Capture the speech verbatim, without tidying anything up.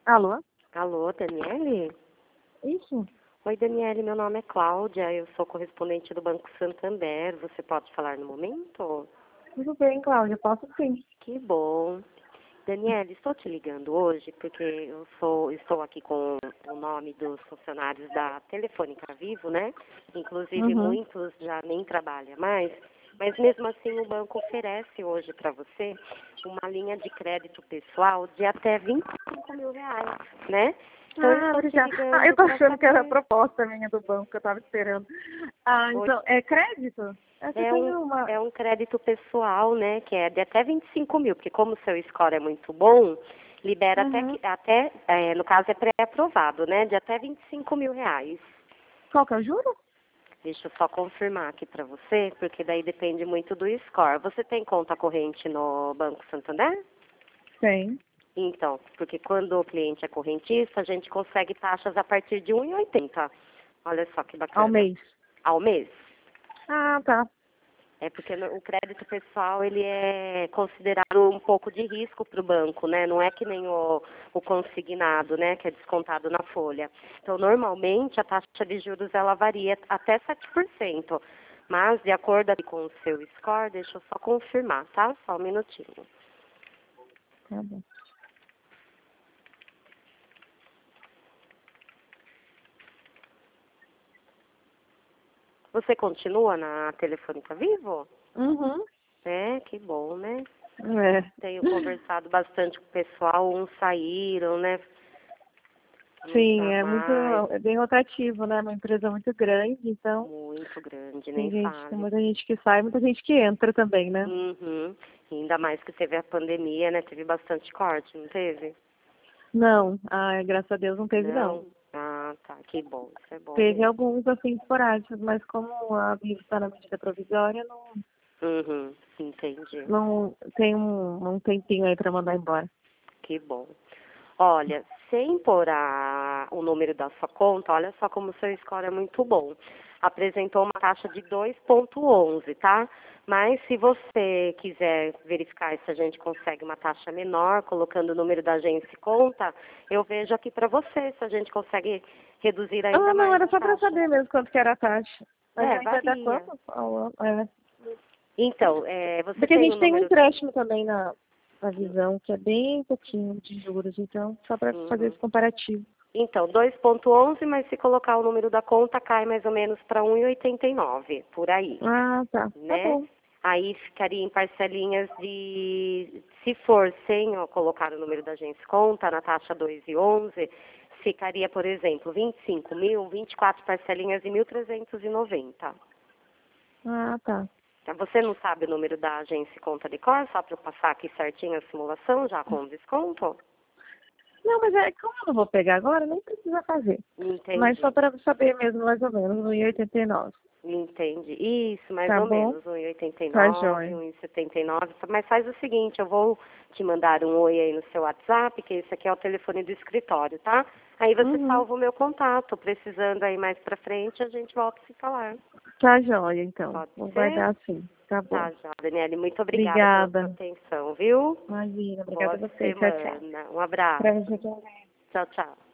Alô? Alô, Daniele? Isso? Oi, Daniele, meu nome é Cláudia, eu sou correspondente do Banco Santander. Você pode falar no momento? Tudo bem, Cláudia, posso sim. Que bom. Daniele, estou te ligando hoje porque eu sou, estou aqui com o nome dos funcionários da Telefônica Vivo, né? Inclusive, Uhum. muitos já nem trabalham mais. Mas mesmo assim, o banco oferece hoje para você uma linha de crédito pessoal de até vinte e cinco mil reais, né? Então, eu Ah, estou te obrigada. Ah, eu ligando tô para achando que era a saber. proposta minha do banco que eu tava esperando. Ah, Hoje então, é crédito? É que eu é um, tenho uma... é um crédito pessoal, né? Que é de até vinte e cinco mil, porque como o seu score é muito bom, libera até, Uhum. que- até é, no caso é pré-aprovado, né? De até vinte e cinco mil reais. Qual que é o juro? Deixa eu só confirmar aqui para você, porque daí depende muito do score. Você tem conta corrente no Banco Santander? Tem. Então, porque quando o cliente é correntista, a gente consegue taxas a partir de um e oitenta. Olha só que Ao bacana. mês. Ao mês. Ah, tá. É porque no- o crédito pessoal, ele é considerado um pouco de risco para o banco, né? Não é que nem o, o consignado, né? Que é descontado na folha. Então, normalmente, a taxa de juros, ela varia até sete por cento. Mas, de acordo ali com o seu score, deixa eu só confirmar, tá? Só um minutinho. Tá bom. Você continua na Telefônica Vivo? Uhum. É, que bom, né? É. Tenho conversado bastante com o pessoal, uns saíram, né? Não Sim, tá é muito, mais. é bem rotativo, né? Uma empresa muito grande, então Muito grande, tem nem gente, tem fale. muita gente que sai, muita gente que entra também, né? Uhum. Ainda mais que teve a pandemia, né? Teve bastante corte, não teve? Não, ah, graças a Deus não teve, não. Não? Ah, tá. Que bom. Isso é bom Teve mesmo. alguns, assim, esporádicos, mas como a Vivo está na medida provisória, não, Uhum. Entendi. não tem um, um tempinho aí para mandar embora. Que bom. Olha, sem pôr a- o número da sua conta, olha só como o seu score é muito bom. Apresentou uma taxa de dois ponto onze, tá? Mas se você quiser verificar se a gente consegue uma taxa menor, colocando o número da agência e conta, eu vejo aqui para você se a gente consegue reduzir ainda Ah, não, mais era a só para taxa. saber mesmo quanto que era a taxa. A É, gente até varia. quanto? ao ano? É. Então, é, você Porque a tem o gente tem um número. empréstimo também na, na Visão, que é bem pouquinho de juros, então só para fazer Uhum. esse comparativo. Então, dois ponto onze, mas se colocar o número da conta, cai mais ou menos para um e oitenta e nove, por aí, Ah, tá. Tá né? bom. Aí ficaria em parcelinhas de, se for sem ó, colocar o número da agência conta, na taxa dois e onze, ficaria, por exemplo, vinte e cinco mil, vinte e quatro parcelinhas de mil trezentos e noventa. Ah, tá. Tá? Você não sabe o número da agência conta de cor, só para eu passar aqui certinho a simulação, já com desconto? Não, mas é como eu não vou pegar agora, nem precisa fazer. Mas só Entendi. para saber mesmo, mais ou menos, um e oitenta e nove. Entendi. Isso, mais Tá ou bom? menos, um e oitenta e Tá nove, jóia. um e setenta e nove. Mas faz o seguinte, eu vou te mandar um oi aí no seu WhatsApp, que esse aqui é o telefone do escritório, tá? Aí você Uhum. salva o meu contato. Precisando aí mais pra frente, a gente volta a se falar. Tá jóia, então. Pode Vou ser? guardar assim. Tá bom. Tá, já, Daniele. Muito obrigada pela sua Obrigada. atenção, viu? Imagina. Obrigada Boa a você. Tchau, tchau. semana. Um abraço. Pra você também. Tchau, tchau.